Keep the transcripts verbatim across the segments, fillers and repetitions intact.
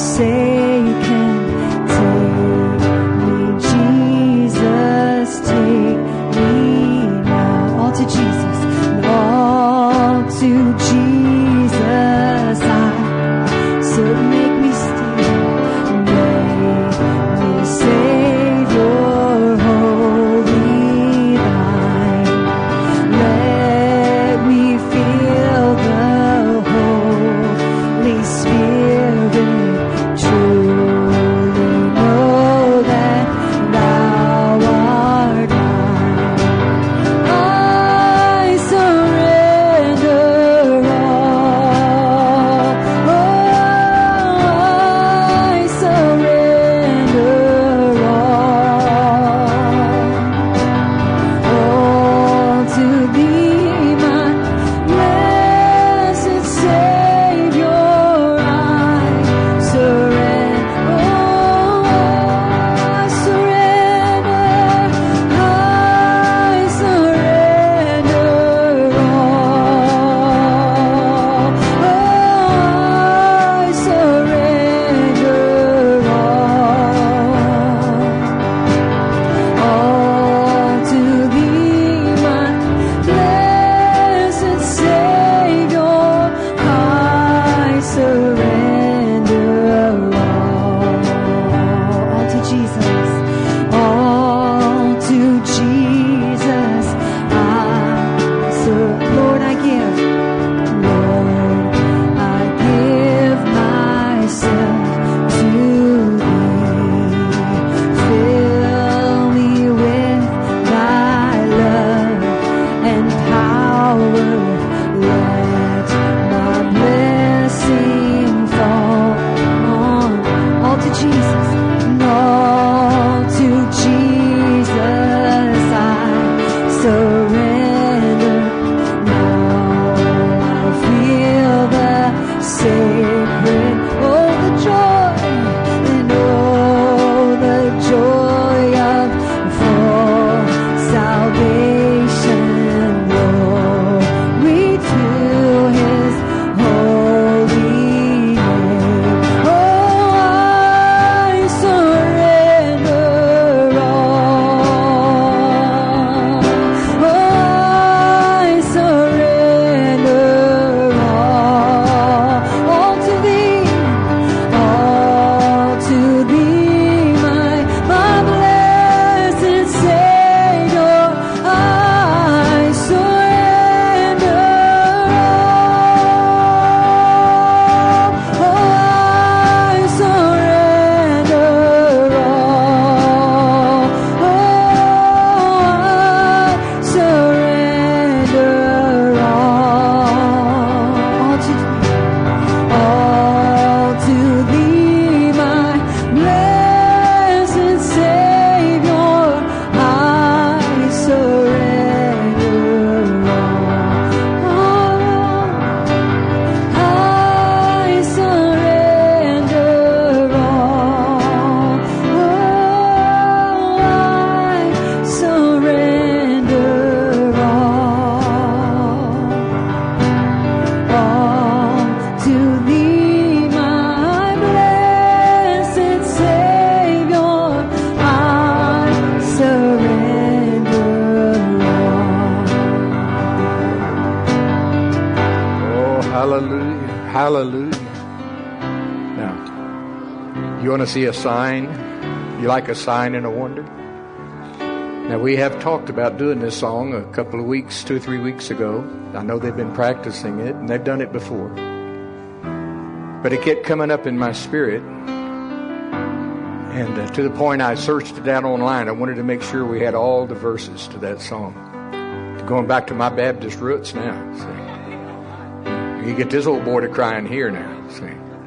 Hallelujah. Now, you want to see a sign? You like a sign and a wonder? Now, we have talked about doing this song a couple of weeks, two or three weeks ago. I know they've been practicing it, and they've done it before. But it kept coming up in my spirit. And uh, to the point I searched it out online. I wanted to make sure we had all the verses to that song. Going back to my Baptist roots now. See? You get this old boy to crying here now. See?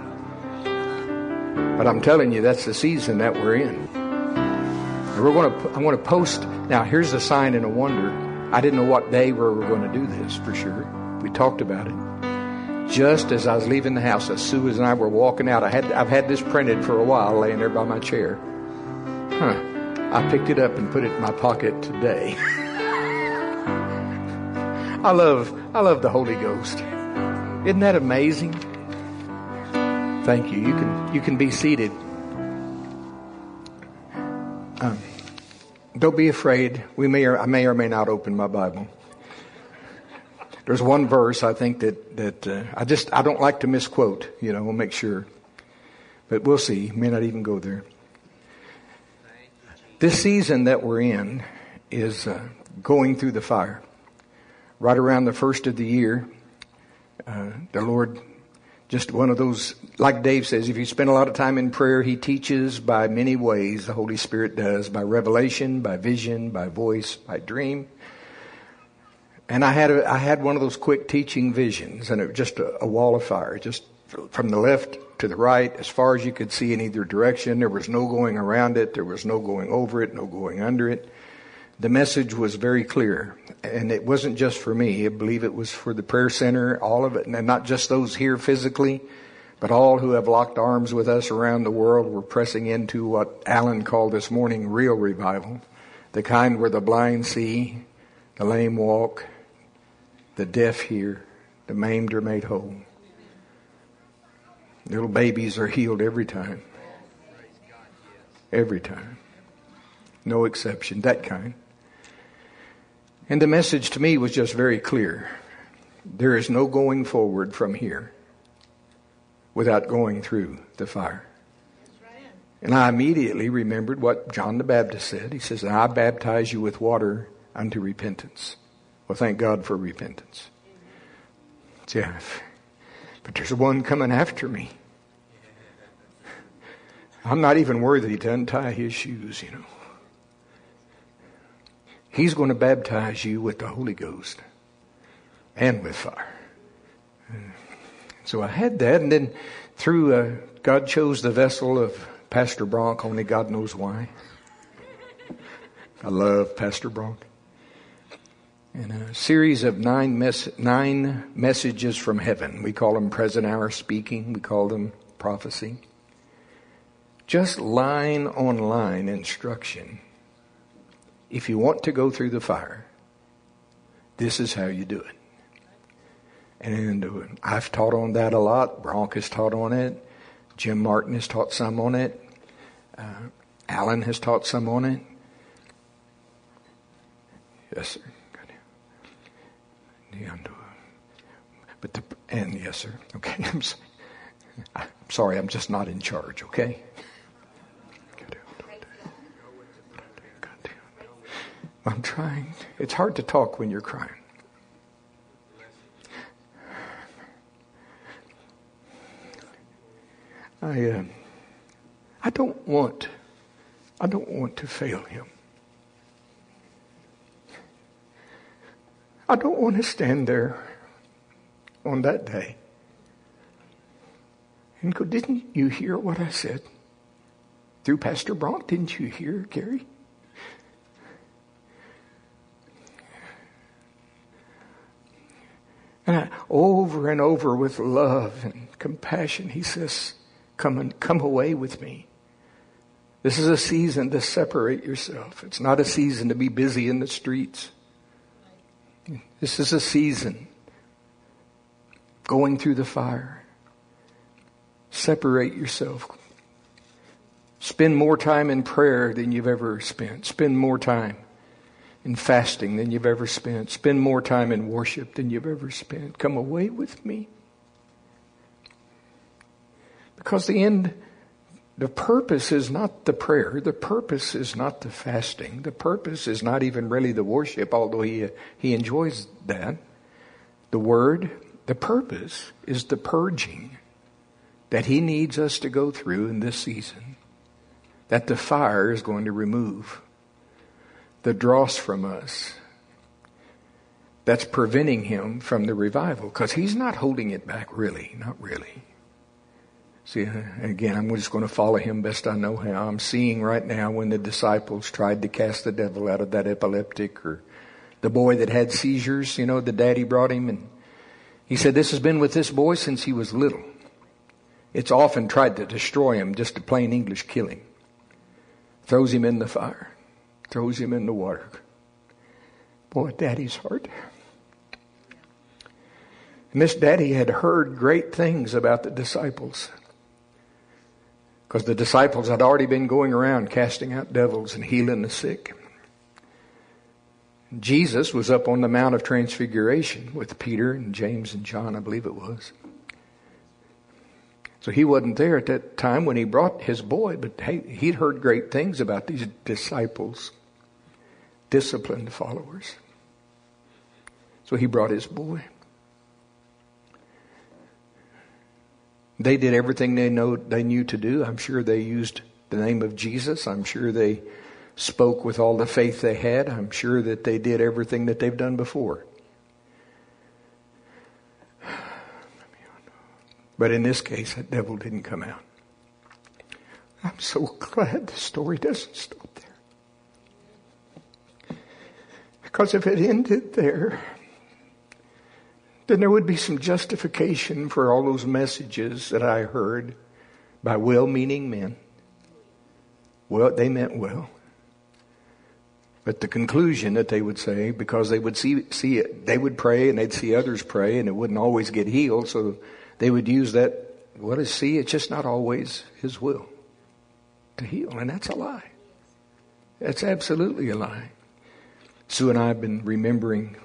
But I'm telling you, that's the season that we're in. And we're going to. I want to post. Now, here's a sign and a wonder. I didn't know what day we were going to do this for sure. We talked about it. Just as I was leaving the house, as Sue and I were walking out, I had I've had this printed for a while, laying there by my chair. Huh? I picked it up and put it in my pocket today. I love I love the Holy Ghost. Isn't that amazing? Thank you. You can you can be seated. Um, don't be afraid. We may or I may or may not open my Bible. There's one verse I think that that uh, I just I don't like to misquote. You know, we'll make sure, but we'll see. May not even go there. This season that we're in is uh, going through the fire. Right around the first of the year, uh, the Lord, just one of those, like Dave says, if you spend a lot of time in prayer, He teaches by many ways. The Holy Spirit does, by revelation, by vision, by voice, by dream. And I had a, I had one of those quick teaching visions, and it was just a, a wall of fire, just from the left to the right, as far as you could see in either direction. There was no going around it. There was no going over it, no going under it. The message was very clear, and it wasn't just for me. I believe it was for the prayer center, all of it, and not just those here physically, but all who have locked arms with us around the world. We're pressing into what Alan called this morning real revival, the kind where the blind see, the lame walk, the deaf hear, the maimed are made whole. Little babies are healed every time. Every time. No exception, that kind. And the message to me was just very clear. There is no going forward from here without going through the fire. And I immediately remembered what John the Baptist said. He says, I baptize you with water unto repentance. Well, thank God for repentance. Yeah, but there's one coming after me. I'm not even worthy to untie his shoes, you know. He's going to baptize you with the Holy Ghost and with fire. So I had that, and then through, uh, God chose the vessel of Pastor Bronk, only God knows why. I love Pastor Bronk. And a series of nine, mes- nine messages from heaven. We call them present hour speaking. We call them prophecy. Just line on line instruction. If you want to go through the fire, this is how you do it. And uh, I've taught on that a lot. Bronk has taught on it. Jim Martin has taught some on it. Uh, Alan has taught some on it. Yes, sir. But the, and yes, sir. Okay, I'm, I'm sorry. I'm just not in charge. Okay. I'm trying. It's hard to talk when you're crying. I uh, I don't want I don't want to fail him. I don't want to stand there on that day and go, didn't you hear what I said? Through Pastor Bronk, didn't you hear, Gary? And I, over and over with love and compassion, he says, come and come away with me. This is a season to separate yourself. It's not a season to be busy in the streets. This is a season going through the fire. Separate yourself. Spend more time in prayer than you've ever spent. Spend more time in fasting than you've ever spent. Spend more time in worship than you've ever spent. Come away with me. Because the end, the purpose is not the prayer. The purpose is not the fasting. The purpose is not even really the worship, although he, he enjoys that. The word, the purpose is the purging that he needs us to go through in this season. That the fire is going to remove. The dross from us. That's preventing him from the revival. Because he's not holding it back really. Not really. See, again, I'm just going to follow him best I know how. I'm seeing right now when the disciples tried to cast the devil out of that epileptic, or the boy that had seizures, you know, the daddy brought him, and he said, this has been with this boy since he was little. It's often tried to destroy him, just to plain English kill him. Throws him in the fire. Throws him in the water. Boy, daddy's heart. And this daddy had heard great things about the disciples. Because the disciples had already been going around casting out devils and healing the sick. Jesus was up on the Mount of Transfiguration with Peter and James and John, I believe it was. So he wasn't there at that time when he brought his boy, but hey, he'd heard great things about these disciples, disciplined followers. So he brought his boy. They did everything they know they knew to do. I'm sure they used the name of Jesus. I'm sure they spoke with all the faith they had. I'm sure that they did everything that they've done before. But in this case, that devil didn't come out. I'm so glad the story doesn't stop there. Because if it ended there, then there would be some justification for all those messages that I heard by well-meaning men. Well, they meant well. But the conclusion that they would say, because they would see, see it, they would pray and they'd see others pray and it wouldn't always get healed. So they would use that, what is see? It's just not always His will to heal. And that's a lie. That's absolutely a lie. Sue and I have been remembering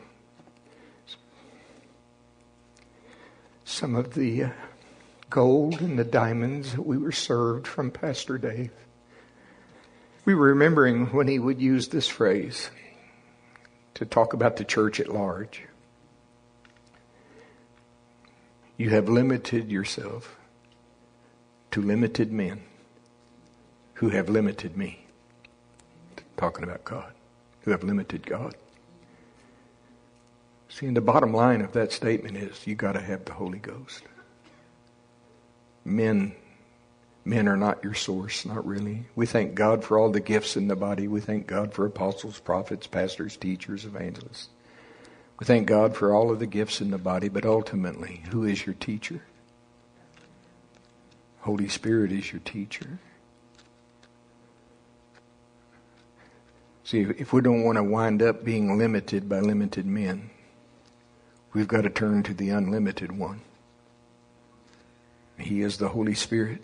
some of the uh, gold and the diamonds that we were served from Pastor Dave. We were remembering when he would use this phrase to talk about the church at large. You have limited yourself to limited men who have limited me. Talking about God, who have limited God. See, and the bottom line of that statement is you got to have the Holy Ghost. Men, men are not your source, not really. We thank God for all the gifts in the body. We thank God for apostles, prophets, pastors, teachers, evangelists. We thank God for all of the gifts in the body, but ultimately, who is your teacher? Holy Spirit is your teacher. See, if we don't want to wind up being limited by limited men, we've got to turn to the unlimited one. He is the Holy Spirit.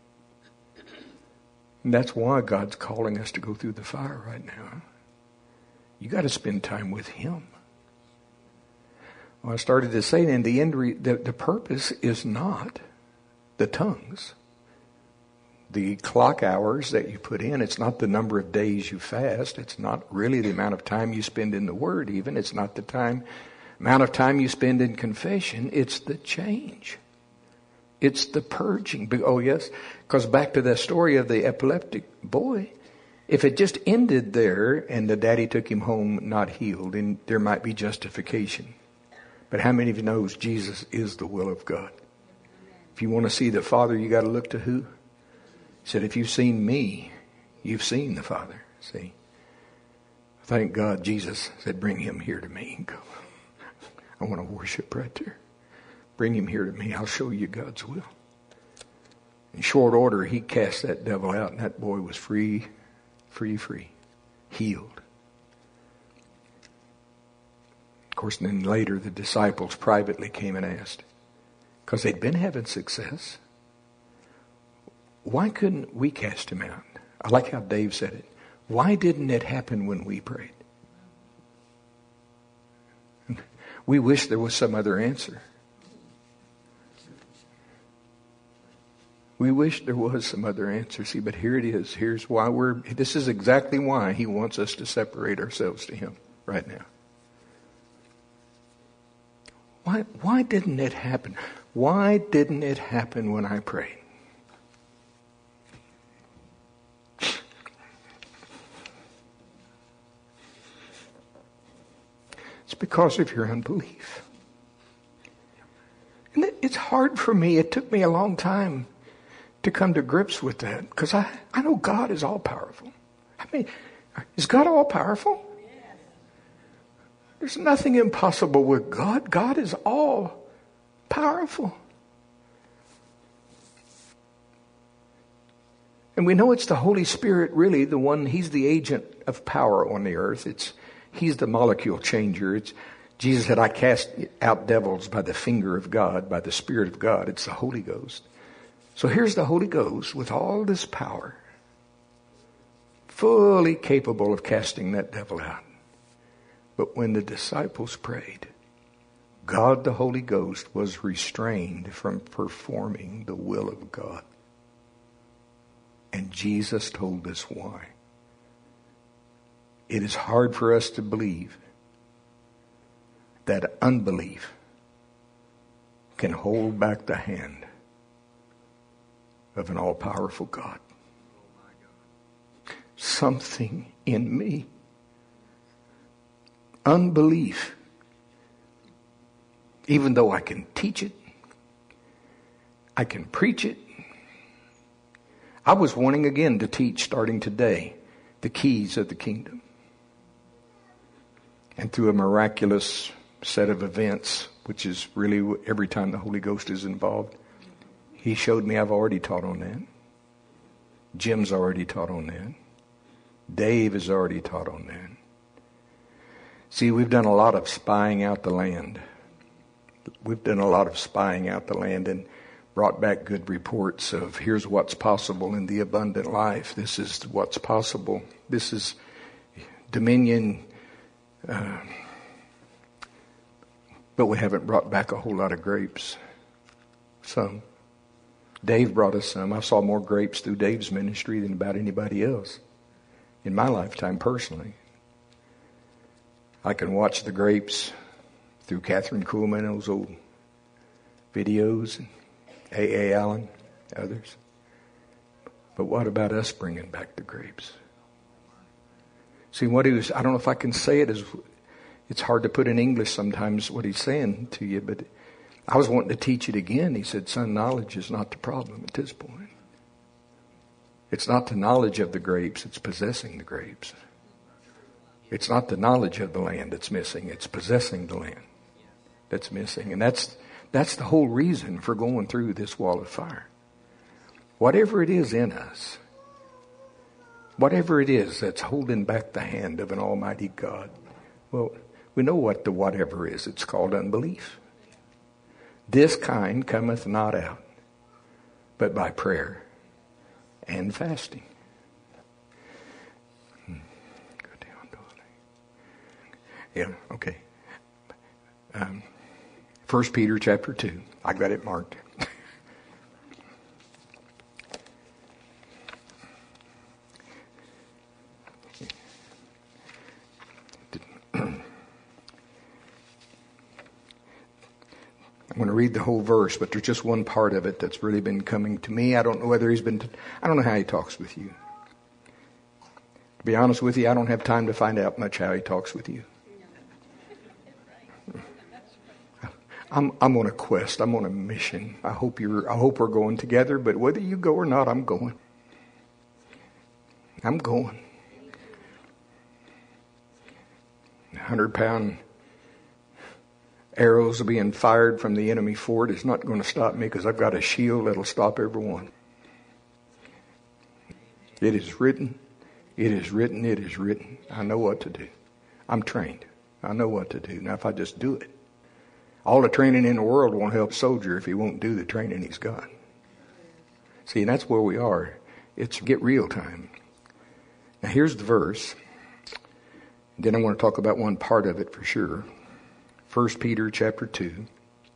And that's why God's calling us to go through the fire right now. You got to spend time with Him. Well, I started to say, in the end, re- the, the purpose is not the tongues. The clock hours that you put in, it's not the number of days you fast. It's not really the amount of time you spend in the Word even. It's not the time, amount of time you spend in confession. It's the change. It's the purging. Oh, yes, because back to that story of the epileptic boy, if it just ended there and the daddy took him home not healed, then there might be justification. But how many of you knows Jesus is the will of God? If you want to see the Father, you got to look to who? He said, if you've seen me, you've seen the Father. See? Thank God Jesus said, bring him here to me. Go. I want to worship right there. Bring him here to me. I'll show you God's will. In short order, he cast that devil out, and that boy was free, free, free, healed. Of course, and then later the disciples privately came and asked, because they'd been having success, why couldn't we cast him out? I like how Dave said it. Why didn't it happen when we prayed? We wish there was some other answer. We wish there was some other answer. See, but here it is. Here's why we're, this is exactly why he wants us to separate ourselves to him right now. Why, why didn't it happen? Why didn't it happen when I prayed? It's because of your unbelief. And it, it's hard for me. It took me a long time to come to grips with that, because I, I know God is all powerful. I mean, is God all powerful? Yes. There's nothing impossible with God. God is all powerful. And we know it's the Holy Spirit, really, the one, he's the agent of power on the earth. It's, he's the molecule changer. It's, Jesus said, I cast out devils by the finger of God, by the Spirit of God. It's the Holy Ghost. So here's the Holy Ghost with all this power, fully capable of casting that devil out. But when the disciples prayed, God the Holy Ghost was restrained from performing the will of God. And Jesus told us why. It is hard for us to believe that unbelief can hold back the hand of an all-powerful God. Something in me, unbelief, even though I can teach it, I can preach it. I was wanting again to teach, starting today, the keys of the kingdom. And through a miraculous set of events, which is really every time the Holy Ghost is involved, He showed me I've already taught on that. Jim's already taught on that. Dave has already taught on that. See, we've done a lot of spying out the land. We've done a lot of spying out the land and brought back good reports of here's what's possible in the abundant life. This is what's possible. This is dominion. Uh, but we haven't brought back a whole lot of grapes. Some. Dave brought us some. I saw more grapes through Dave's ministry than about anybody else in my lifetime personally. I can watch the grapes through Catherine Kuhlman, those old videos, and A A Allen, others. But what about us bringing back the grapes? See, what he was, I don't know if I can say it, as it's hard to put in English sometimes what he's saying to you, but I was wanting to teach it again. He said, son, knowledge is not the problem at this point. It's not the knowledge of the grapes, it's possessing the grapes. It's not the knowledge of the land that's missing, it's possessing the land that's missing. And that's that's the whole reason for going through this wall of fire. Whatever it is in us, whatever it is that's holding back the hand of an almighty God, well, we know what the whatever is. It's called unbelief. This kind cometh not out, but by prayer and fasting. Hmm. Yeah, okay. Um, First Peter chapter two. I got it marked. I'm going to read the whole verse, but there's just one part of it that's really been coming to me. I don't know whether he's been, t- I don't know how he talks with you. To be honest with you, I don't have time to find out much how he talks with you. I'm, I'm on a quest. I'm on a mission. I hope you're, I hope we're going together, but whether you go or not, I'm going. I'm going. A hundred pound arrows are being fired from the enemy fort. It's not going to stop me because I've got a shield that'll stop everyone. It is written. It is written. It is written. I know what to do. I'm trained. I know what to do. Now, if I just do it, all the training in the world won't help a soldier if he won't do the training he's got. See, and that's where we are. It's get real time. Now, here's the verse. Then I want to talk about one part of it for sure. First Peter chapter two,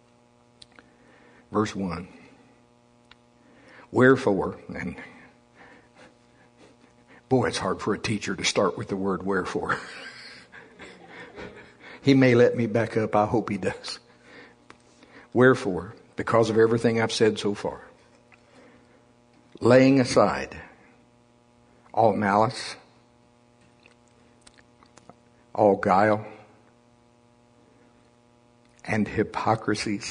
verse one. Wherefore, and boy, it's hard for a teacher to start with the word wherefore. He may let me back up. I hope he does. Wherefore, because of everything I've said so far, laying aside all malice, all guile, and hypocrisies,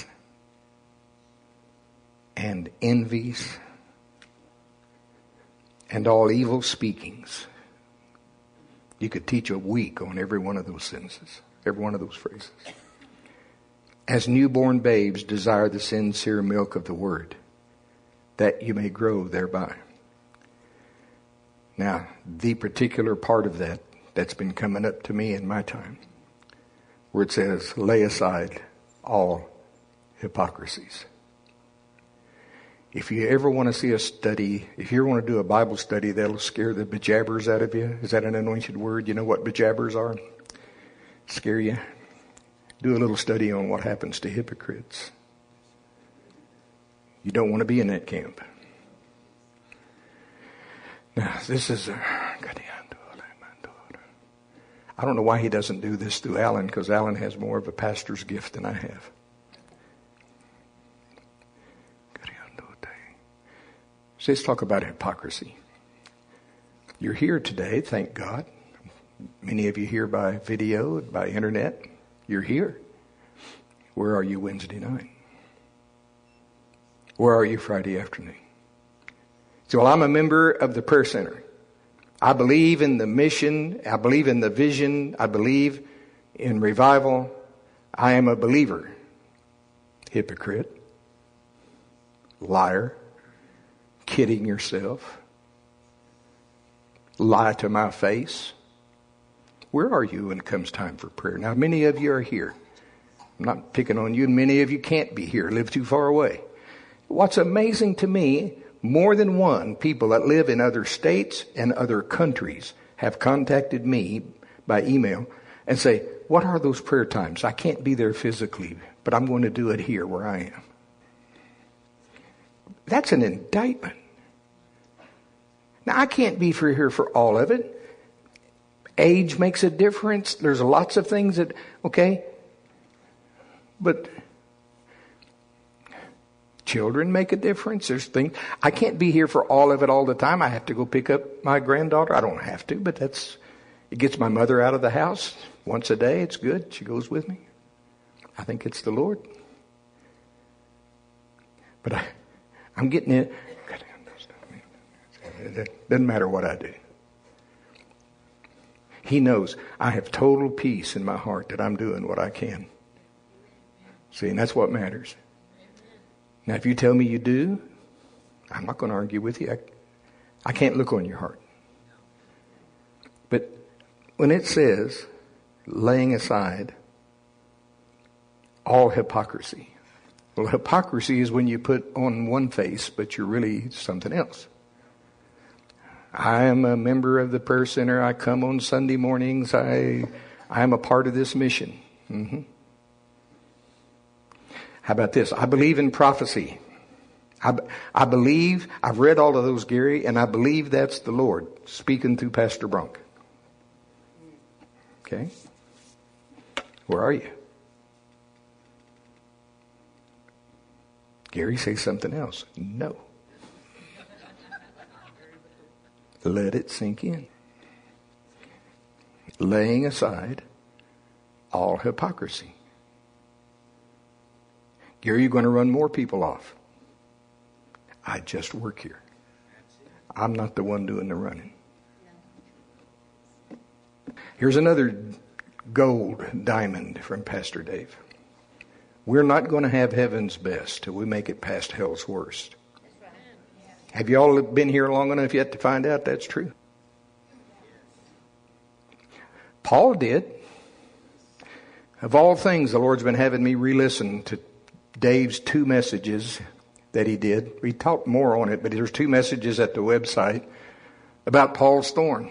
and envies, and all evil speakings. You could teach a week on every one of those sentences, every one of those phrases. As newborn babes desire the sincere milk of the word, that you may grow thereby. Now, the particular part of that that's been coming up to me in my time, where it says, lay aside all hypocrisies. If you ever want to see a study, if you ever want to do a Bible study that'll scare the bejabbers out of you, is that an anointed word? You know what bejabbers are? Scare you? Do a little study on what happens to hypocrites. You don't want to be in that camp. Now, this is a... I don't know why he doesn't do this through Alan, because Alan has more of a pastor's gift than I have. So let's talk about hypocrisy. You're here today, thank God. Many of you here by video, by internet. You're here. Where are you Wednesday night? Where are you Friday afternoon? So, well, I'm a member of the prayer center. I believe in the mission. I believe in the vision. I believe in revival. I am a believer. Hypocrite. Liar. Kidding yourself. Lie to my face. Where are you when it comes time for prayer? Now, many of you are here. I'm not picking on you. Many of you can't be here, live too far away. What's amazing to me, more than one people that live in other states and other countries have contacted me by email and say, what are those prayer times? I can't be there physically, but I'm going to do it here where I am. That's an indictment. Now, I can't be for here for all of it. Age makes a difference. There's lots of things that, okay, but children make a difference. There's things. I can't be here for all of it all the time. I have to go pick up my granddaughter. I don't have to, but that's, it gets my mother out of the house once a day. It's good. She goes with me. I think it's the Lord. But I, I'm getting it. It doesn't matter what I do. He knows I have total peace in my heart that I'm doing what I can. See, and that's what matters. Now, if you tell me you do, I'm not going to argue with you. I, I can't look on your heart. But when it says, laying aside all hypocrisy. Well, hypocrisy is when you put on one face, but you're really something else. I am a member of the prayer center. I come on Sunday mornings. I, I am a part of this mission. Mm-hmm. How about this? I believe in prophecy. I, I believe, I've read all of those, Gary, and I believe that's the Lord speaking through Pastor Bronk. Okay? Where are you? Gary, say something else. No. Let it sink in. Laying aside all hypocrisy. Gary, you're going to run more people off. I just work here. I'm not the one doing the running. Here's another gold diamond from Pastor Dave. We're not going to have heaven's best till we make it past hell's worst. Have you all been here long enough yet to find out that's true? Paul did. Of all things, the Lord's been having me re-listen to Dave's two messages that he did. We talked more on it, but there's two messages at the website about Paul's thorn.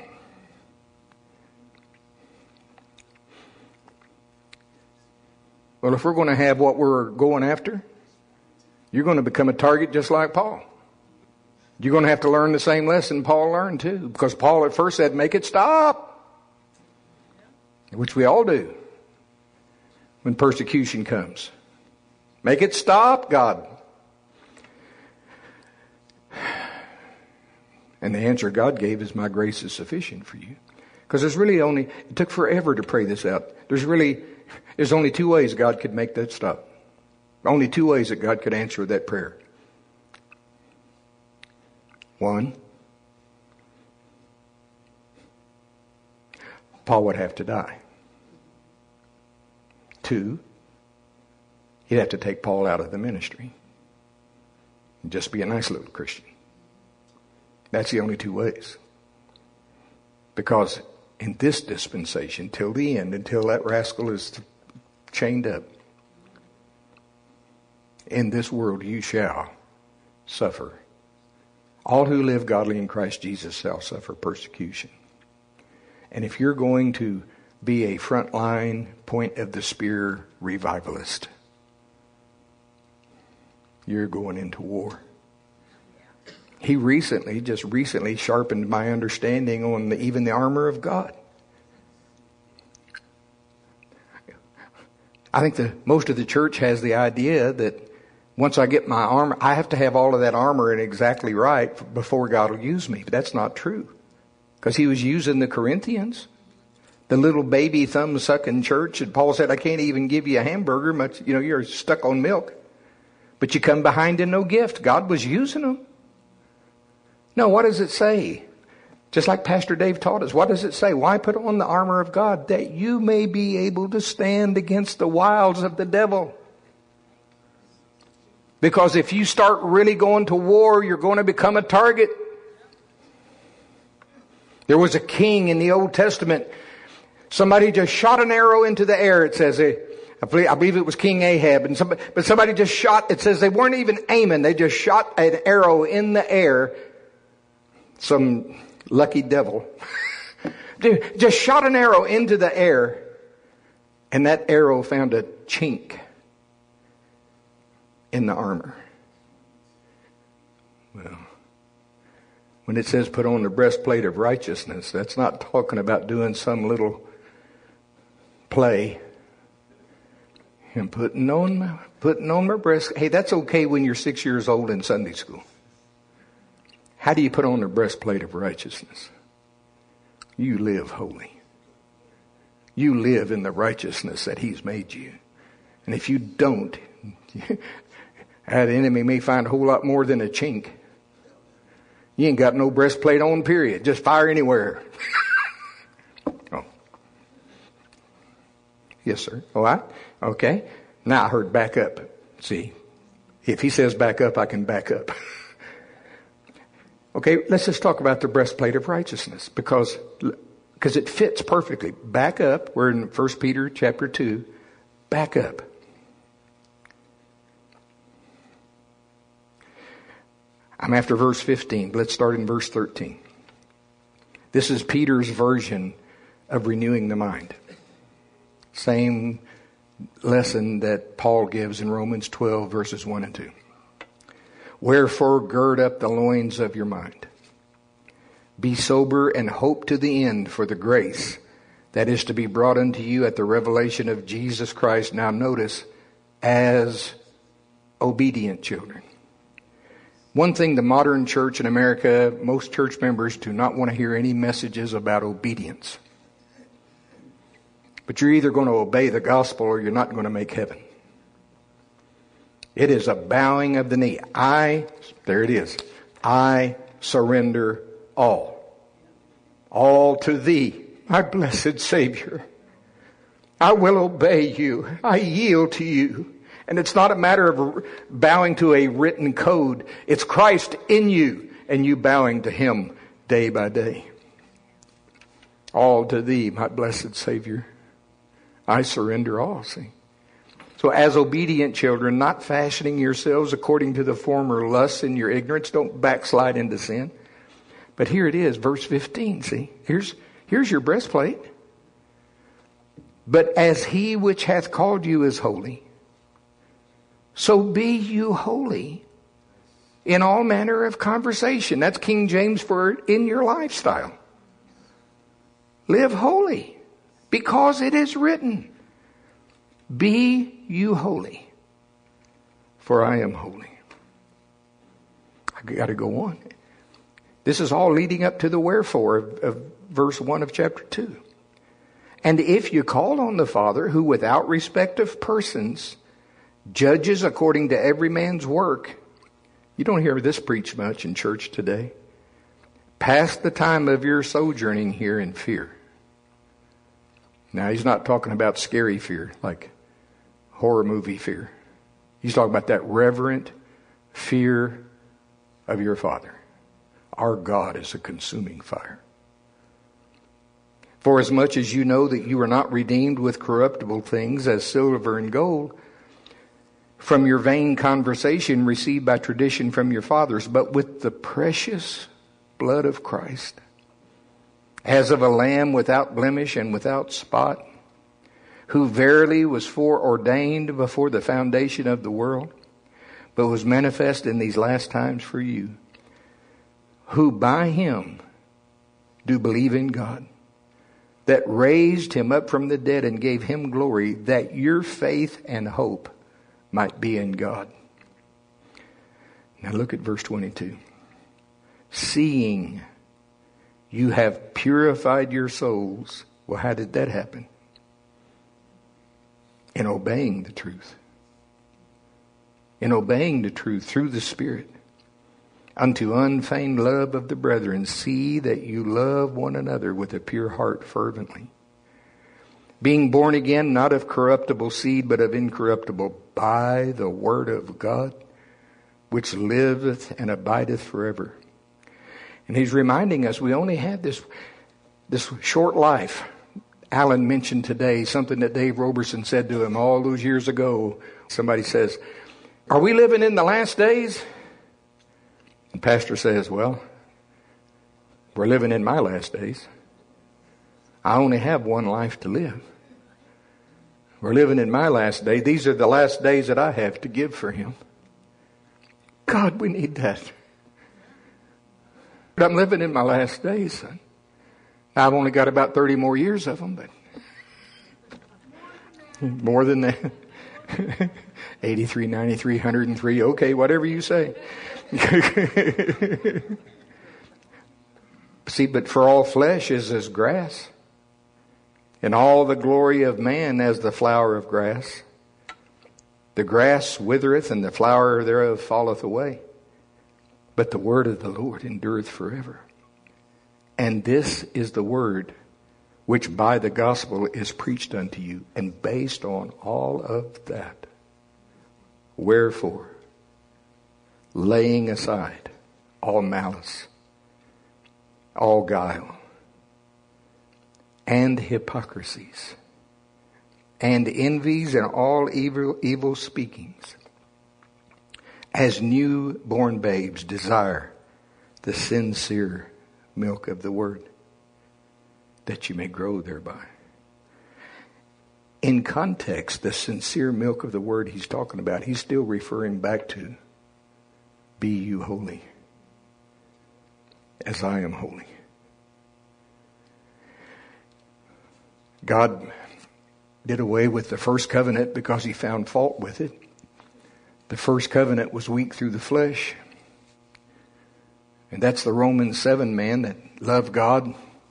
Well, if we're going to have what we're going after, you're going to become a target just like Paul. You're going to have to learn the same lesson Paul learned too. Because Paul at first said, make it stop. Which we all do when persecution comes. Make it stop, God. And the answer God gave is, my grace is sufficient for you. Because there's really only, it took forever to pray this out. There's really, there's only two ways God could make that stop. Only two ways that God could answer that prayer. One, Paul would have to die. Two, he'd have to take Paul out of the ministry and just be a nice little Christian. That's the only two ways. Because in this dispensation, till the end, until that rascal is chained up, in this world you shall suffer. All who live godly in Christ Jesus shall suffer persecution. And if you're going to be a frontline point of the spear revivalist, you're going into war. He recently, just recently sharpened my understanding on the, even the armor of God. I think the most of the church has the idea that once I get my armor, I have to have all of that armor in exactly right before God will use me. But that's not true. Because he was using the Corinthians, the little baby thumb-sucking church. And Paul said, I can't even give you a hamburger. Much, you know, you're stuck on milk. But you come behind in no gift. God was using them. No, what does it say? Just like Pastor Dave taught us, what does it say? Why put on the armor of God? That you may be able to stand against the wiles of the devil. Because if you start really going to war, you're going to become a target. There was a king in the Old Testament. Somebody just shot an arrow into the air, it says. I believe, I believe it was King Ahab. And somebody, but somebody just shot, it says they weren't even aiming. They just shot an arrow in the air. Some lucky devil just shot an arrow into the air, and that arrow found a chink in the armor. Well, when it says put on the breastplate of righteousness, that's not talking about doing some little play and putting on putting on my breast. Hey, that's okay when you're six years old in Sunday school. How do you put on the breastplate of righteousness? You live holy. You live in the righteousness that he's made you. And if you don't, that enemy may find a whole lot more than a chink. You ain't got no breastplate on, period. Just fire anywhere. Oh. Yes, sir. All right. Okay. Now I heard back up. See, if he says back up, I can back up. Okay, let's just talk about the breastplate of righteousness because because it fits perfectly. Back up. We're in First Peter chapter two. Back up. I'm after verse fifteen. Let's start in verse thirteen. This is Peter's version of renewing the mind. Same lesson that Paul gives in Romans twelve, verses one and two. Wherefore gird up the loins of your mind. Be sober and hope to the end for the grace that is to be brought unto you at the revelation of Jesus Christ. Now notice, as obedient children. One thing the modern church in America, most church members do not want to hear any messages about obedience. But you're either going to obey the gospel or you're not going to make heaven. It is a bowing of the knee. I, there it is. I surrender all. All to thee, my blessed Savior. I will obey you. I yield to you. And it's not a matter of bowing to a written code. It's Christ in you and you bowing to him day by day. All to thee, my blessed Savior. I surrender all, see. So as obedient children, not fashioning yourselves according to the former lusts in your ignorance. Don't backslide into sin. But here it is, verse fifteen, see. Here's, here's your breastplate. But as he which hath called you is holy, so be you holy in all manner of conversation. That's King James for in your lifestyle. Live holy, because it is written, be you holy, for I am holy. I got to go on. This is all leading up to the wherefore of, of verse one of chapter two. And if you call on the Father, who without respect of persons judges according to every man's work. You don't hear this preached much in church today. Pass the time of your sojourning here in fear. Now, he's not talking about scary fear, like horror movie fear. He's talking about that reverent fear of your Father. Our God is a consuming fire. For as much as you know that you are not redeemed with corruptible things as silver and gold, from your vain conversation received by tradition from your fathers, but with the precious blood of Christ, as of a lamb without blemish and without spot, who verily was foreordained before the foundation of the world, but was manifest in these last times for you, who by him do believe in God, that raised him up from the dead and gave him glory, that your faith and hope might be in God. Now look at verse twenty-two. Seeing you have purified your souls. Well, how did that happen? In obeying the truth. In obeying the truth through the Spirit. Unto unfeigned love of the brethren, see that you love one another with a pure heart fervently. Being born again, not of corruptible seed, but of incorruptible, by the word of God, which liveth and abideth forever. And he's reminding us we only have this, this short life. Alan mentioned today something that Dave Roberson said to him all those years ago. Somebody says, are we living in the last days? And Pastor says, well, we're living in my last days. I only have one life to live. We're living in my last day. These are the last days that I have to give for him. God, we need that. But I'm living in my last days, son. I've only got about thirty more years of them, but more than that. eighty-three, ninety-three, one hundred three, okay, whatever you say. See, but for all flesh is as grass, and all the glory of man as the flower of grass. The grass withereth, and the flower thereof falleth away. But the word of the Lord endureth forever. And this is the word which by the gospel is preached unto you, and based on all of that. Wherefore, laying aside all malice, all guile, and hypocrisies, and envies, and all evil, evil speakings, as newborn babes desire the sincere milk of the word, that you may grow thereby. In context, the sincere milk of the word he's talking about, he's still referring back to, be you holy, as I am holy. God did away with the first covenant because he found fault with it. The first covenant was weak through the flesh. And that's the Romans seven man that loved God,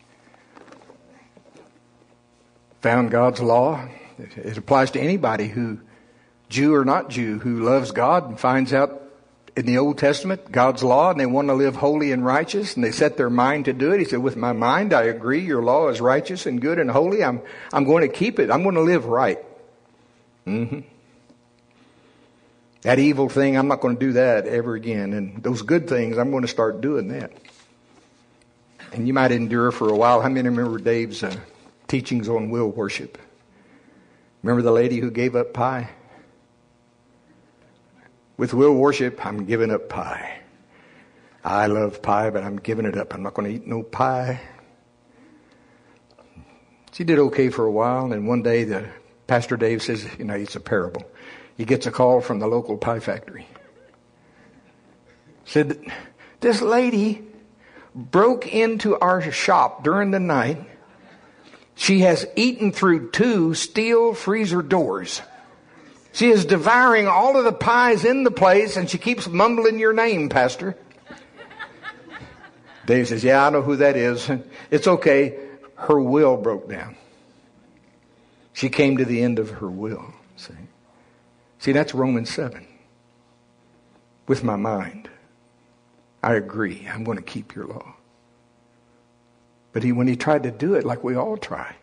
found God's law. It applies to anybody who, Jew or not Jew, who loves God and finds out in the Old Testament God's law, and they want to live holy and righteous, and they set their mind to do it. He said, with my mind I agree, your law is righteous and good and holy. I'm I'm going to keep it. I'm going to live right. Mm-hmm. That evil thing, I'm not going to do that ever again. And those good things, I'm going to start doing that. And you might endure for a while. How many remember Dave's uh, teachings on will worship? Remember the lady who gave up pie? With will worship, I'm giving up pie. I love pie, but I'm giving it up. I'm not going to eat no pie. She did okay for a while, and one day the Pastor Dave says, you know, it's a parable. He gets a call from the local pie factory. Said, this lady broke into our shop during the night. She has eaten through two steel freezer doors. She is devouring all of the pies in the place, and she keeps mumbling your name, Pastor. Dave says, yeah, I know who that is. It's okay. Her will broke down. She came to the end of her will. See, see that's Romans seven. With my mind, I agree. I'm going to keep your law. But he, when he tried to do it, like we all try,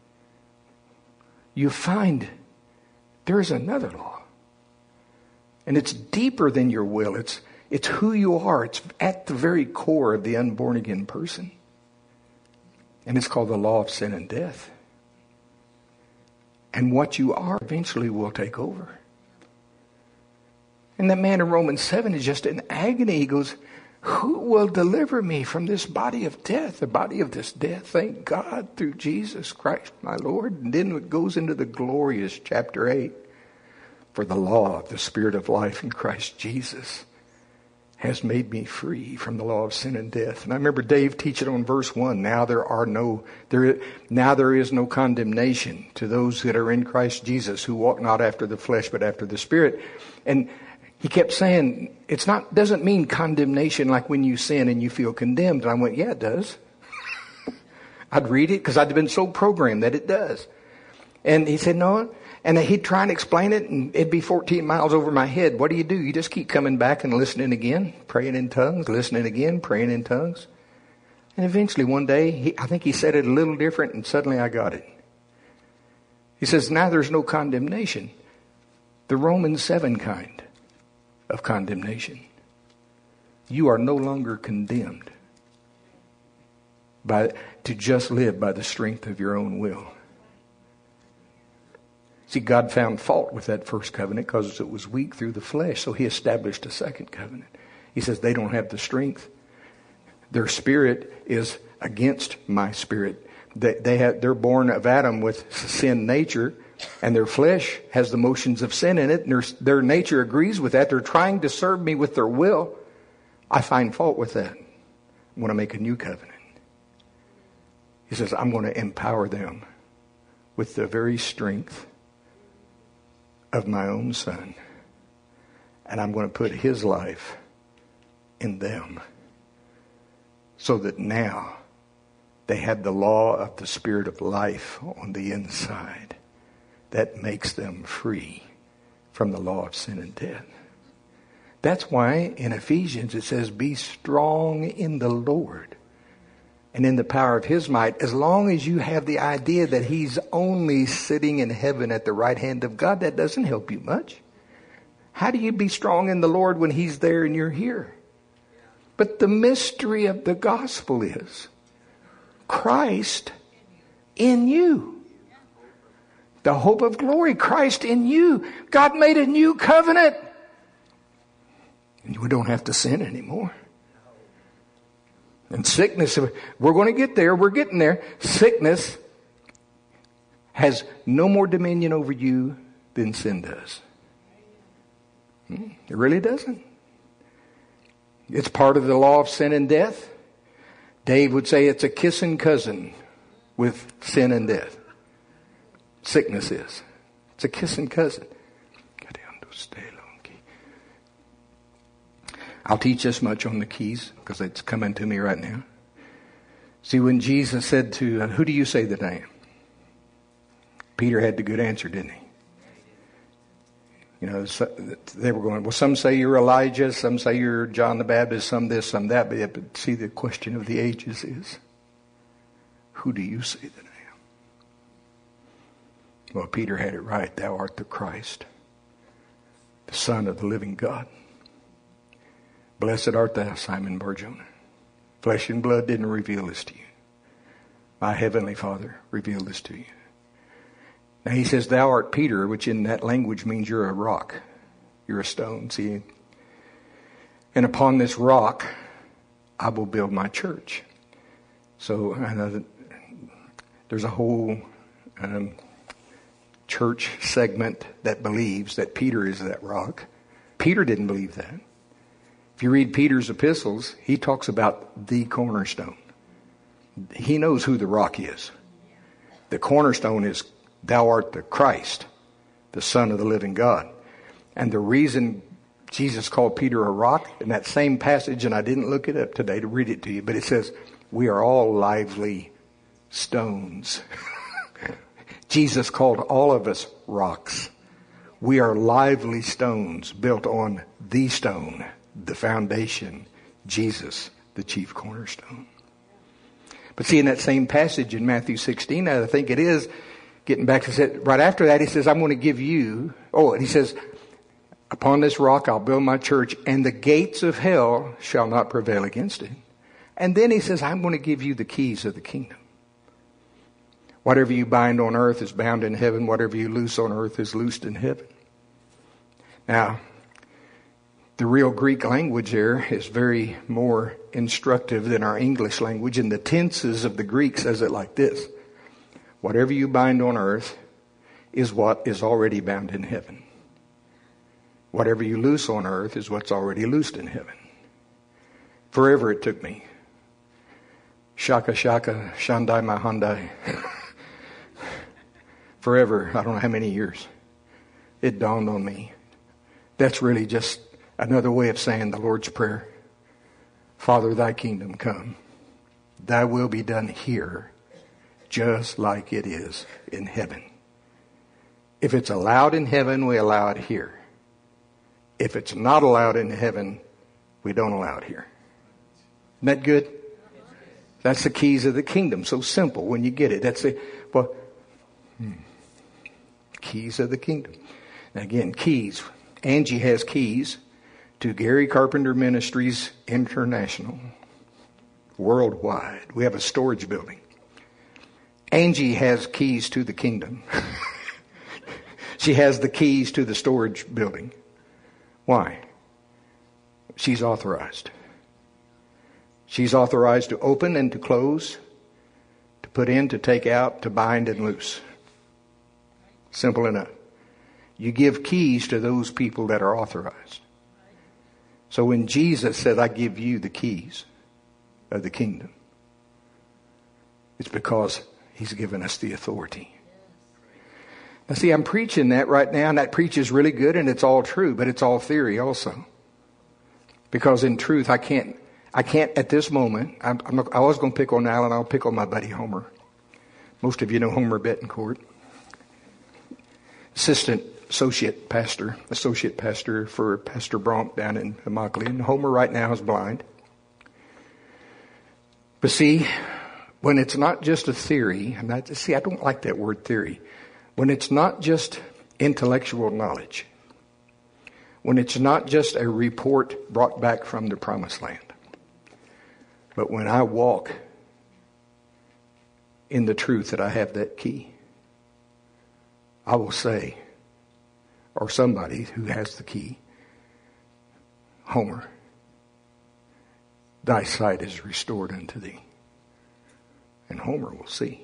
you find there's another law. And it's deeper than your will. It's, it's who you are. It's at the very core of the unborn again person. And it's called the law of sin and death. And what you are eventually will take over. And that man in Romans seven is just in agony. He goes, who will deliver me from this body of death, the body of this death? Thank God through Jesus Christ, my Lord. And then it goes into the glorious chapter eight. For the law of the Spirit of life in Christ Jesus has made me free from the law of sin and death. And I remember Dave teaching on verse one. Now there are no, there, now there is no condemnation to those that are in Christ Jesus, who walk not after the flesh, but after the Spirit. And he kept saying, it's not, doesn't mean condemnation like when you sin and you feel condemned. And I went, yeah, it does. I'd read it because I'd been so programmed that it does. And he said, no. And he'd try and explain it, and it'd be fourteen miles over my head. What do you do? You just keep coming back and listening again, praying in tongues, listening again, praying in tongues. And eventually one day, he, I think he said it a little different, and suddenly I got it. He says, now there's no condemnation. The Romans seven kind of condemnation. You are no longer condemned by to just live by the strength of your own will. See, God found fault with that first covenant because it was weak through the flesh, so he established a second covenant. He says they don't have the strength. Their spirit is against my spirit. They, they have, they're born of Adam with sin nature, and their flesh has the motions of sin in it, and their, their nature agrees with that. They're trying to serve me with their will. I find fault with that. I want to make a new covenant. He says, I'm going to empower them with the very strength of my own Son. And I'm going to put his life in them, so that now they have the law of the Spirit of life on the inside that makes them free from the law of sin and death. That's why in Ephesians it says, be strong in the Lord and in the power of his might. As long as you have the idea that he's only sitting in heaven at the right hand of God, that doesn't help you much. How do you be strong in the Lord when he's there and you're here? But the mystery of the gospel is Christ in you. The hope of glory, Christ in you. God made a new covenant. And we don't have to sin anymore. And sickness, we're going to get there. We're getting there. Sickness has no more dominion over you than sin does. It really doesn't. It's part of the law of sin and death. Dave would say it's a kissing cousin with sin and death. Sickness is. It's a kissing cousin. I'll teach this much on the keys because it's coming to me right now. See, when Jesus said to, uh, who do you say that I am? Peter had the good answer, didn't he? You know, so they were going, well, some say you're Elijah, some say you're John the Baptist, some this, some that. But, but see, the question of the ages is, who do you say that I am? Well, Peter had it right. Thou art the Christ, the Son of the living God. Blessed art thou, Simon Bar-Jonah. Flesh and blood didn't reveal this to you. My heavenly Father revealed this to you. Now he says, thou art Peter, which in that language means you're a rock. You're a stone, see? And upon this rock, I will build my church. So I know that there's a whole um, church segment that believes that Peter is that rock. Peter didn't believe that. If you read Peter's epistles, he talks about the cornerstone. He knows who the rock is. The cornerstone is, thou art the Christ, the Son of the living God. And the reason Jesus called Peter a rock, in that same passage, and I didn't look it up today to read it to you, but it says, we are all lively stones. Jesus called all of us rocks. We are lively stones built on the stone, the foundation, Jesus, the chief cornerstone. But see, in that same passage in Matthew sixteen, I think it is, getting back to it, right after that, he says, I'm going to give you, oh, and he says, upon this rock I'll build my church, and the gates of hell shall not prevail against it. And then he says, I'm going to give you the keys of the kingdom. Whatever you bind on earth is bound in heaven. Whatever you loose on earth is loosed in heaven. Now, The real Greek language there is very more instructive than our English language. And the tenses of the Greek says it like this. Whatever you bind on earth is what is already bound in heaven. Whatever you loose on earth is what's already loosed in heaven. Forever it took me. Shaka shaka, shandai mahandai. Forever, I don't know how many years. It dawned on me. That's really just another way of saying the Lord's Prayer. Father, thy kingdom come. Thy will be done here, just like it is in heaven. If it's allowed in heaven, we allow it here. If it's not allowed in heaven, we don't allow it here. Isn't that good? That's the keys of the kingdom. So simple when you get it. That's the, well, hmm, keys of the kingdom. Now again, keys. Angie has keys to Gary Carpenter Ministries International. Worldwide. We have a storage building. Angie has keys to the kingdom. She has the keys to the storage building. Why? She's authorized. She's authorized to open and to close, to put in, to take out, to bind and loose. Simple enough. You give keys to those people that are authorized. So when Jesus said, I give you the keys of the kingdom, it's because he's given us the authority. Now see, I'm preaching that right now, and that preach is really good, and it's all true, but it's all theory also. Because in truth, I can't, I can't at this moment, I'm, I'm not, I was going to pick on Alan, I'll pick on my buddy Homer. Most of you know Homer Betancourt. Assistant associate pastor, associate pastor for Pastor Bronk down in Immokalee. And Homer right now is blind. But see, when it's not just a theory, I'm not, see, I don't like that word theory. When it's not just intellectual knowledge, when it's not just a report brought back from the promised land, but when I walk in the truth that I have that key, I will say, or somebody who has the key, Homer, thy sight is restored unto thee. And Homer will see.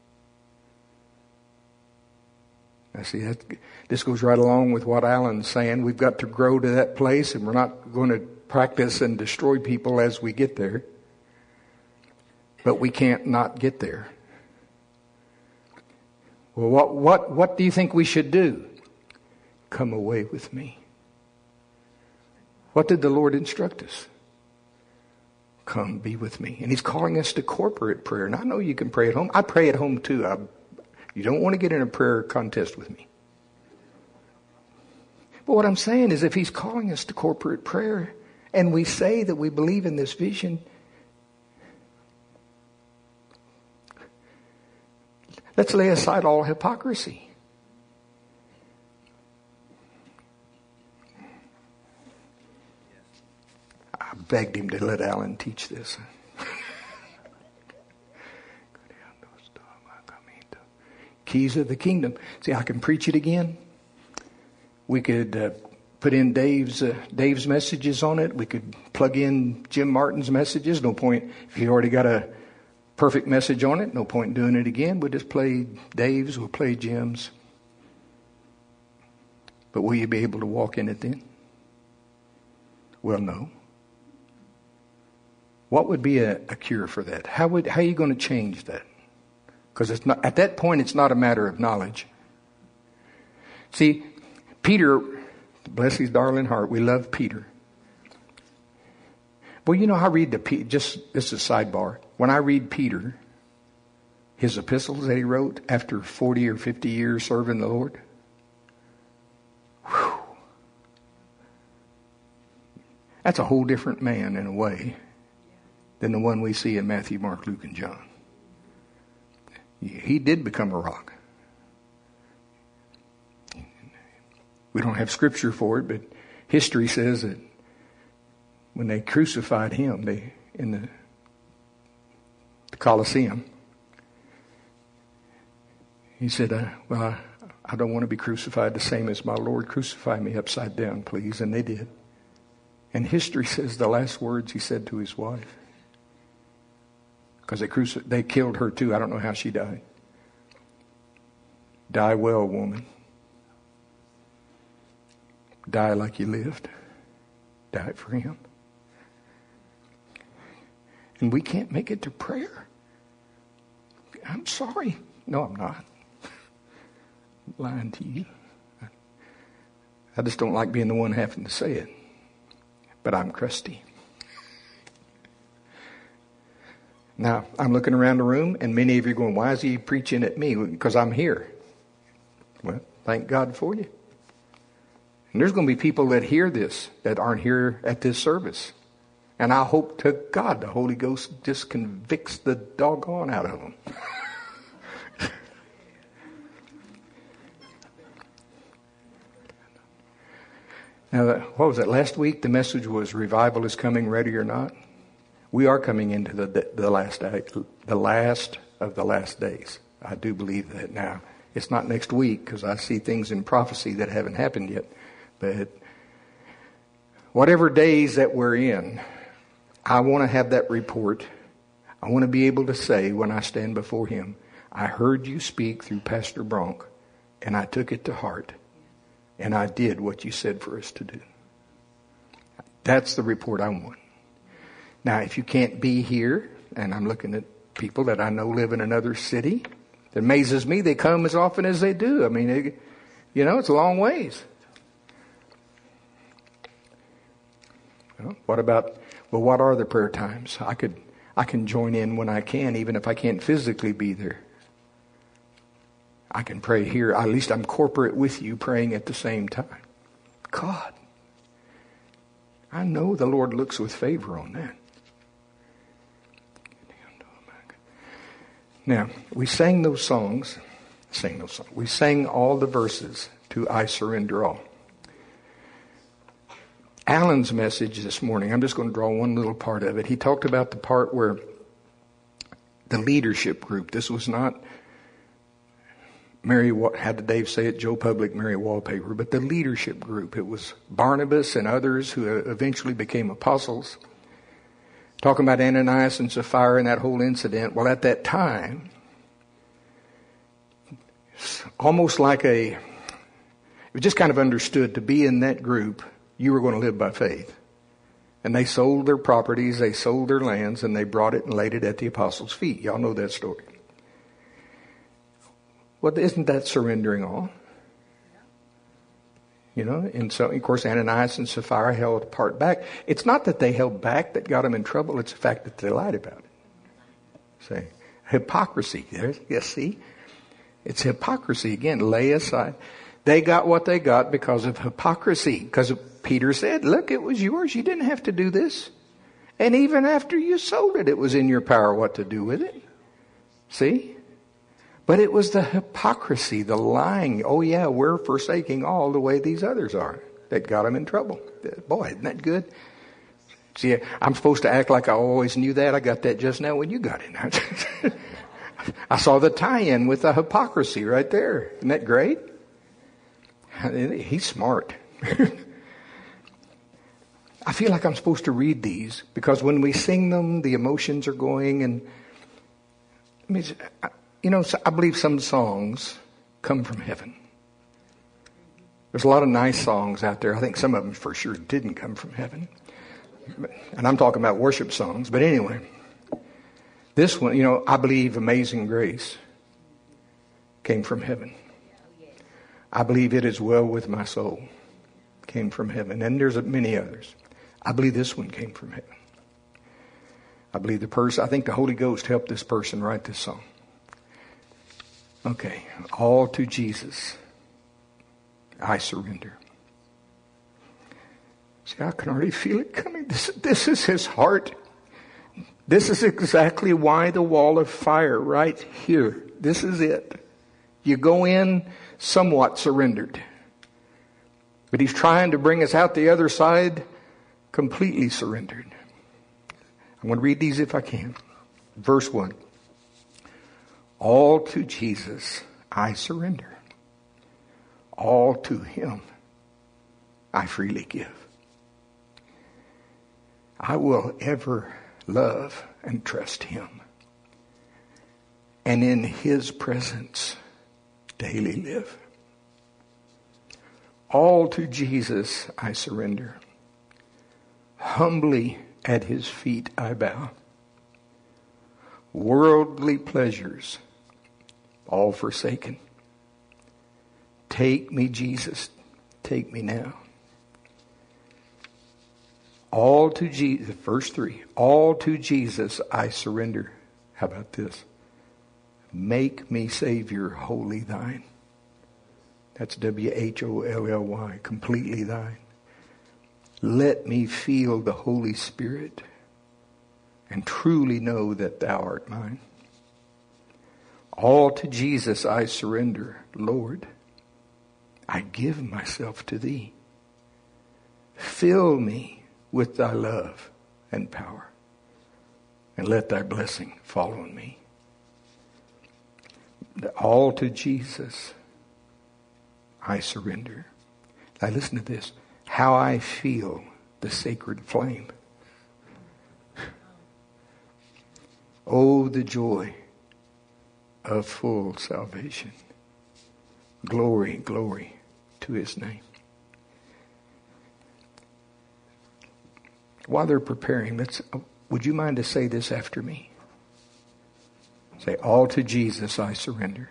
I see that this goes right along with what Alan's saying. We've got to grow to that place, and we're not going to practice and destroy people as we get there. But we can't not get there. Well, what what what do you think we should do? Come away with me. What did the Lord instruct us? Come be with me. And he's calling us to corporate prayer. And I know you can pray at home. I pray at home too. I, you don't want to get in a prayer contest with me. But what I'm saying is, if he's calling us to corporate prayer and we say that we believe in this vision, let's lay aside all hypocrisy. I begged him to let Alan teach this. Keys of the kingdom. See, I can preach it again. We could uh, put in Dave's uh, Dave's messages on it. We could plug in Jim Martin's messages. No point, if you already got a perfect message on it, no point in doing it again. We'll just play Dave's, we'll play Jim's. But will you be able to walk in it then? Well, no. What would be a, a cure for that? How would how are you going to change that? Because it's not, at that point, it's not a matter of knowledge. See, Peter, bless his darling heart, we love Peter. Well, you know, I read the, just, this is a sidebar. When I read Peter, his epistles that he wrote after forty or fifty years serving the Lord, whew, that's a whole different man in a way than the one we see in Matthew, Mark, Luke, and John. He did become a rock. We don't have scripture for it, but history says that when they crucified him, they in the, the Colosseum, he said, uh, well, I, I don't want to be crucified the same as my Lord. Crucify me upside down, please. And they did. And history says the last words he said to his wife, because they, cruci- they killed her too. I don't know how she died. Die well, woman. Die like you lived. Die for him. And we can't make it to prayer. I'm sorry. No, I'm not. I'm lying to you. I just don't like being the one having to say it. But I'm crusty. Now, I'm looking around the room, and many of you are going, why is he preaching at me? Because I'm here. Well, thank God for you. And there's going to be people that hear this that aren't here at this service. And I hope to God the Holy Ghost just convicts the doggone out of them. Now, what was it? Last week the message was revival is coming, ready or not. We are coming into the the last day, the last of the last days. I do believe that now. It's not next week because I see things in prophecy that haven't happened yet. But whatever days that we're in, I want to have that report. I want to be able to say when I stand before him, I heard you speak through Pastor Bronk, and I took it to heart, and I did what you said for us to do. That's the report I want. Now, if you can't be here, and I'm looking at people that I know live in another city, it amazes me they come as often as they do. I mean, it, you know, it's a long ways. Well, what about, well, what are the prayer times? I could, I can join in when I can, even if I can't physically be there. I can pray here. At least I'm corporate with you, praying at the same time. God, I know the Lord looks with favor on that. Now, we sang those songs, sang those songs. We sang all the verses to I Surrender All. Alan's message this morning, I'm just going to draw one little part of it. He talked about the part where the leadership group, this was not Mary, how did Dave say it? Joe Public, Mary Wallpaper, but the leadership group. It was Barnabas and others who eventually became apostles. Talking about Ananias and Sapphira and that whole incident. Well, at that time, almost like a, it was just kind of understood to be in that group, you were going to live by faith. And they sold their properties, they sold their lands, and they brought it and laid it at the apostles' feet. Y'all know that story. Well, isn't that surrendering all? You know, and so, of course, Ananias and Sapphira held a part back. It's not that they held back that got them in trouble. It's the fact that they lied about it. See? Hypocrisy. There's, yes, see? It's hypocrisy. Again, lay aside. They got what they got because of hypocrisy. Because Peter said, look, it was yours. You didn't have to do this. And even after you sold it, it was in your power what to do with it. See? But it was the hypocrisy, the lying. Oh, yeah, we're forsaking all the way these others are. That got them in trouble. Boy, isn't that good? See, I'm supposed to act like I always knew that. I got that just now when you got it. I saw the tie-in with the hypocrisy right there. Isn't that great? He's smart. I feel like I'm supposed to read these because when we sing them, the emotions are going. And I mean, you know, I believe some songs come from heaven. There's a lot of nice songs out there. I think some of them for sure didn't come from heaven. And I'm talking about worship songs. But anyway, this one, you know, I believe Amazing Grace came from heaven. I believe It Is Well With My Soul came from heaven. And there's many others. I believe this one came from heaven. I believe the person, I think the Holy Ghost helped this person write this song. Okay, all to Jesus, I surrender. See, I can already feel it coming. This, this is his heart. This is exactly why the wall of fire right here. This is it. You go in somewhat surrendered. But he's trying to bring us out the other side completely surrendered. I'm going to read these if I can. Verse one. All to Jesus I surrender. All to him I freely give. I will ever love and trust him. And in his presence daily live. All to Jesus I surrender. Humbly at his feet I bow. Worldly pleasures all forsaken. Take me, Jesus, take me now. All to Jesus, verse three, all to Jesus I surrender. How about this? Make me, Savior, wholly thine. That's W H O L L Y, completely thine. Let me feel the Holy Spirit and truly know that thou art mine. All to Jesus I surrender, Lord. I give myself to thee. Fill me with thy love and power, and let thy blessing fall on me. All to Jesus I surrender. Now listen to this. How I feel the sacred flame. Oh, the joy of full salvation. Glory, glory to his name. While they're preparing, let's, would you mind to say this after me? Say, all to Jesus I surrender.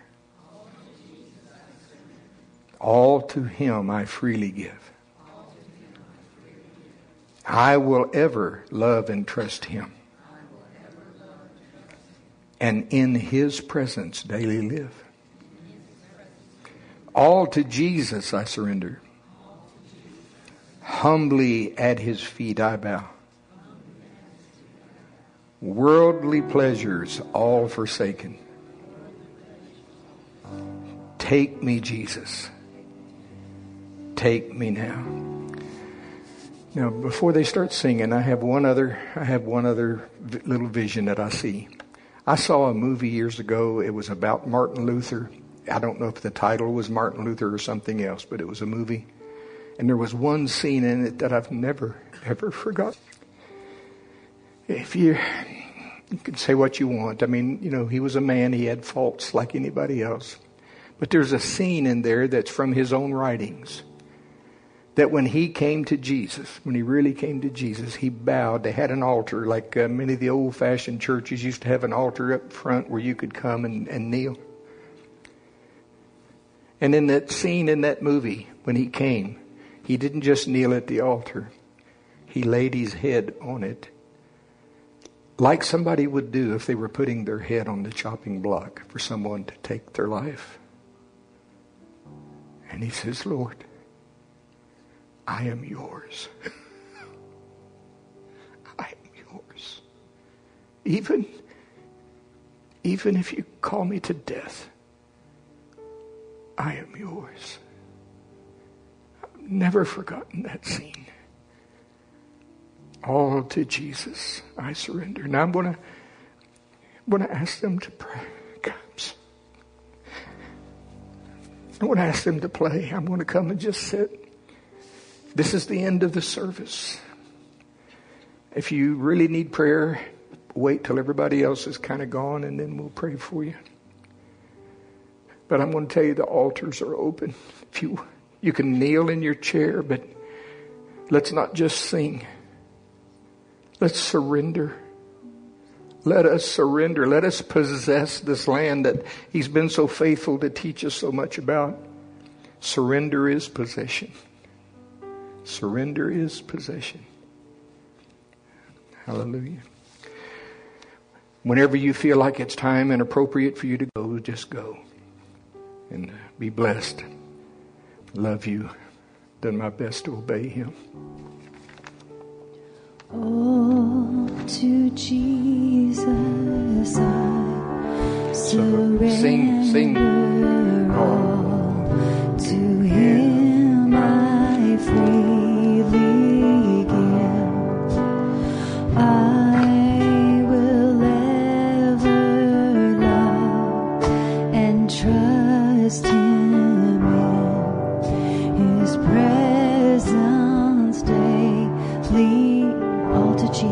All to him I freely give. I will ever love and trust him. And in his presence daily live. All to Jesus I surrender. Humbly at his feet I bow. Worldly pleasures all forsaken. Take me, Jesus. Take me now. Now, before they start singing, I have one other, I have one other v- little vision that I see. I saw a movie years ago. It was about Martin Luther. I don't know if the title was Martin Luther or something else, but it was a movie. And there was one scene in it that I've never, ever forgotten. If you, you can say what you want. I mean, you know, he was a man. He had faults like anybody else. But there's a scene in there that's from his own writings. That when he came to Jesus, when he really came to Jesus, he bowed. They had an altar, like uh, many of the old-fashioned churches used to have an altar up front where you could come and, and kneel. And in that scene in that movie, when he came, he didn't just kneel at the altar. He laid his head on it, like somebody would do if they were putting their head on the chopping block for someone to take their life. And he says, Lord, I am yours. I am yours. Even, even if you call me to death, I am yours. I've never forgotten that scene. All to Jesus I surrender. Now I'm going to, I'm going to ask them to pray. Comes. I want to ask them to play. I'm going to come and just sit. This is the end of the service. If you really need prayer, wait till everybody else is kind of gone and then we'll pray for you. But I'm going to tell you the altars are open. If you you can kneel in your chair, but let's not just sing. Let's surrender. Let us surrender. Let us possess this land that he's been so faithful to teach us so much about. Surrender is possession. Surrender is possession. Hallelujah. Whenever you feel like it's time and appropriate for you to go, just go. And be blessed. Love you. Done my best to obey him. Oh, to Jesus I surrender. Sing, sing. All to him I freely give. I will ever love and trust him in his presence daily. All to Jesus.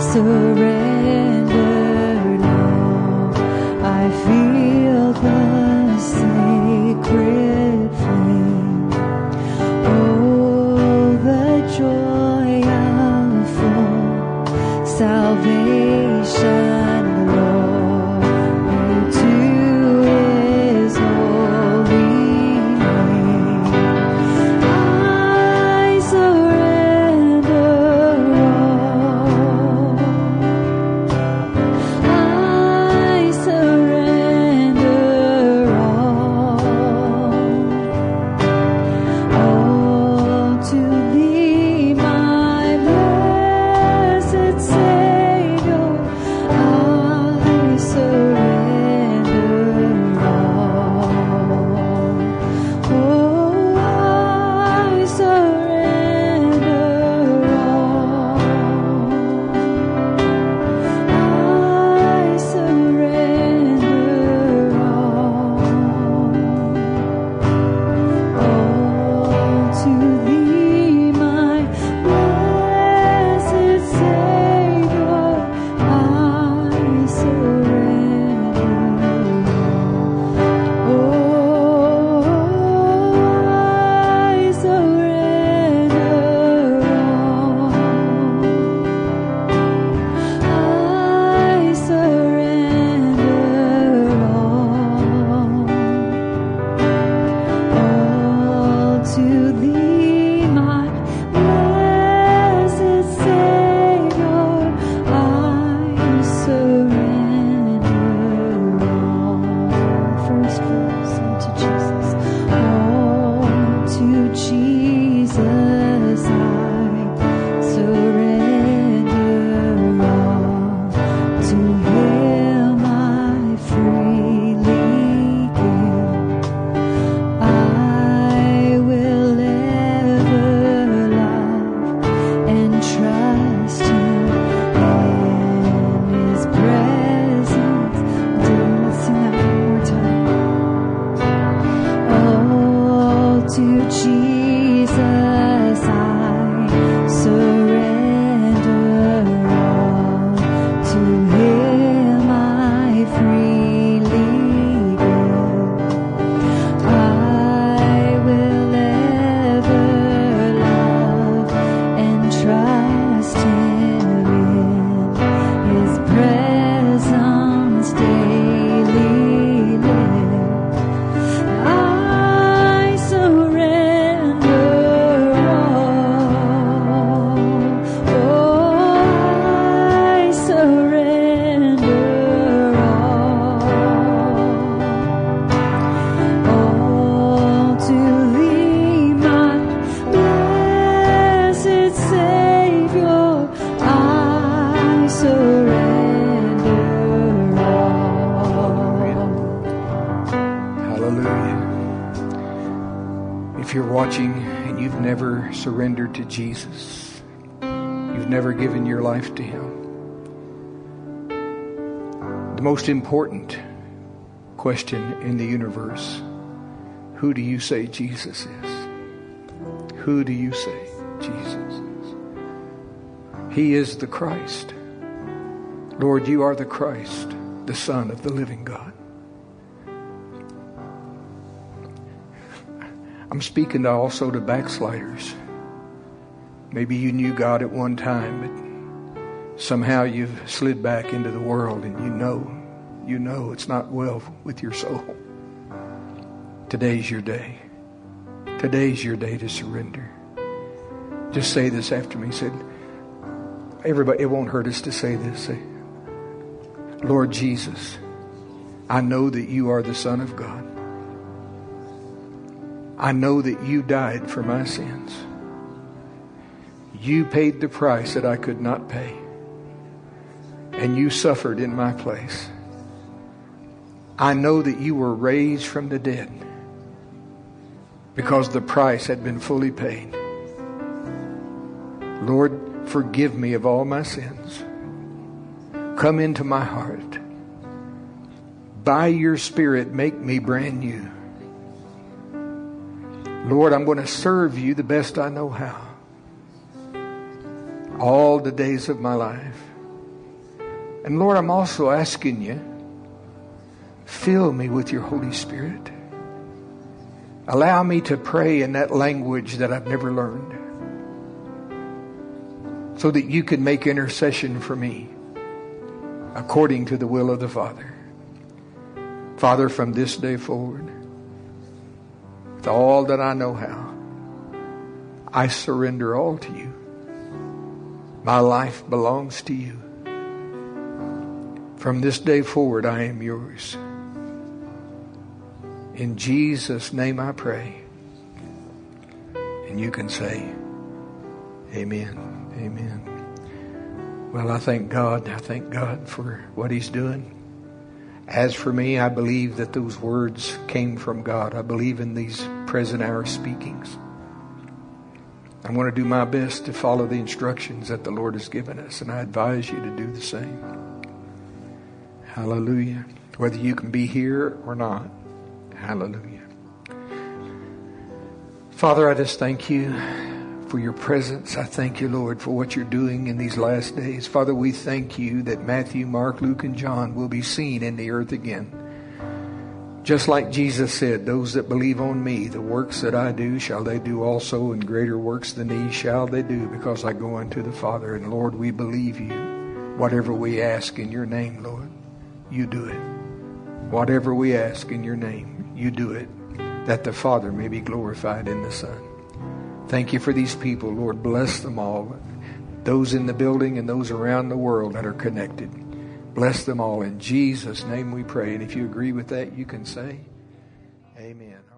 surrender now. I feel the sacred flame. Oh, the joy of full salvation. Surrendered to Jesus. You've never given your life to Him. The most important question in the universe: who do you say Jesus is? Who do you say Jesus is? He is the Christ. Lord, you are the Christ, the Son of the living God. I'm speaking also to backsliders. Maybe you knew God at one time, but somehow you've slid back into the world, and you know, you know it's not well with your soul. Today's your day. Today's your day to surrender. Just say this after me. Said, everybody, it won't hurt us to say this. Say, Lord Jesus, I know that you are the Son of God. I know that you died for my sins. You paid the price that I could not pay. And you suffered in my place. I know that you were raised from the dead because the price had been fully paid. Lord, forgive me of all my sins. Come into my heart. By your Spirit, make me brand new. Lord, I'm going to serve you the best I know how. All the days of my life. And Lord, I'm also asking you, fill me with your Holy Spirit. Allow me to pray in that language that I've never learned, so that you can make intercession for me according to the will of the Father. Father, from this day forward, with all that I know how, I surrender all to you. My life belongs to you. From this day forward, I am yours. In Jesus' name I pray. And you can say, amen. Amen. Well, I thank God. I thank God for what He's doing. As for me, I believe that those words came from God. I believe in these present hour speakings. I'm going to do my best to follow the instructions that the Lord has given us, and I advise you to do the same. Hallelujah. Whether you can be here or not. Hallelujah. Father, I just thank you for your presence. I thank you, Lord, for what you're doing in these last days. Father, we thank you that Matthew, Mark, Luke, and John will be seen in the earth again. Just like Jesus said, those that believe on me, the works that I do shall they do also, and greater works than these shall they do, because I go unto the Father. And Lord, we believe you. Whatever we ask in your name, Lord, you do it. Whatever we ask in your name, you do it, that the Father may be glorified in the Son. Thank you for these people, Lord. Bless them all. Those in the building and those around the world that are connected. Bless them all. In Jesus' name we pray. And if you agree with that, you can say amen.